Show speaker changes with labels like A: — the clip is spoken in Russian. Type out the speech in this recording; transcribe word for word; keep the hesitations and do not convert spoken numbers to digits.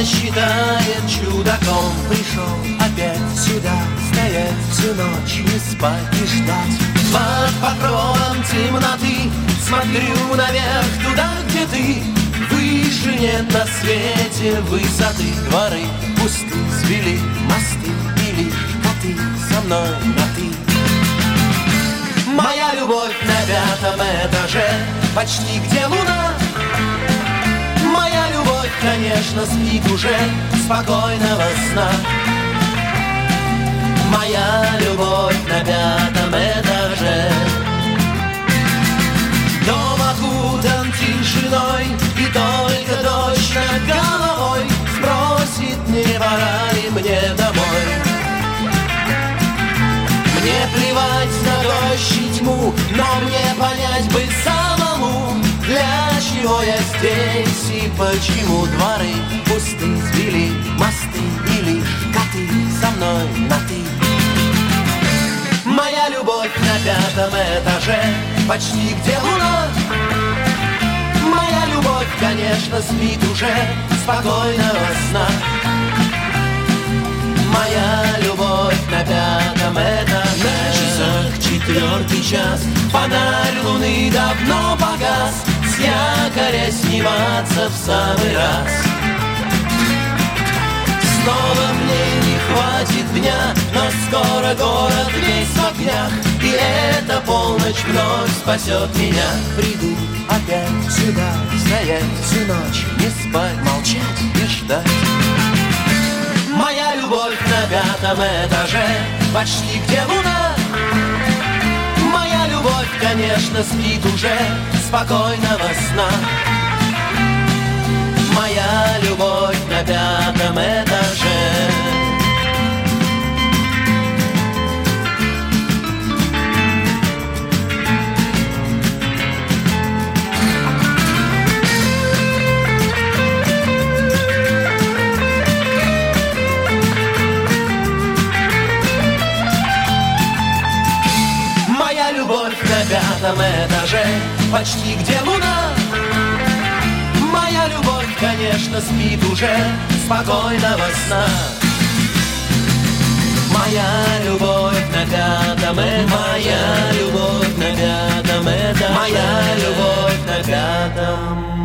A: считает чудаком. Пришел опять сюда, стоять всю ночь, не спать и ждать. Под покровом темноты смотрю наверх, туда, где ты. Выше нет на свете высоты. Дворы пусты, свели мосты, и лишь коты со мной на ты. Моя любовь на пятом этаже, почти где луна. Моя любовь, конечно, спит уже, спокойного сна. Моя любовь на пятом этаже. Дом окутан тишиной, и только дождь над головой спросит, не пора ли мне домой. Мне плевать на дождь и тьму, но мне понять бы самому, для чего я здесь и почему дворы пусты, свели мосты, и лишь коты со мной на ты. Моя любовь на пятом этаже, почти где луна. Моя любовь, конечно, спит уже, спокойного сна. Моя любовь на пятом этаже. На часах четвертый час, фонарь луны давно погас, с якоря сниматься в самый раз. Снова мне не хватит дня, но скоро город весь в огнях, и эта полночь вновь спасет меня. Приду опять сюда, стоять всю ночь, не спать, молчать и ждать. Моя любовь на пятом этаже, почти где луна. Моя любовь, конечно, спит уже, спокойного сна. Моя любовь на пятом этаже. Моя любовь на пятом этаже, почти где луна. Моя любовь, конечно, спит уже, спокойного сна. Моя любовь на пятом этаже. Моя любовь на пятом этаже. Моя любовь на пятом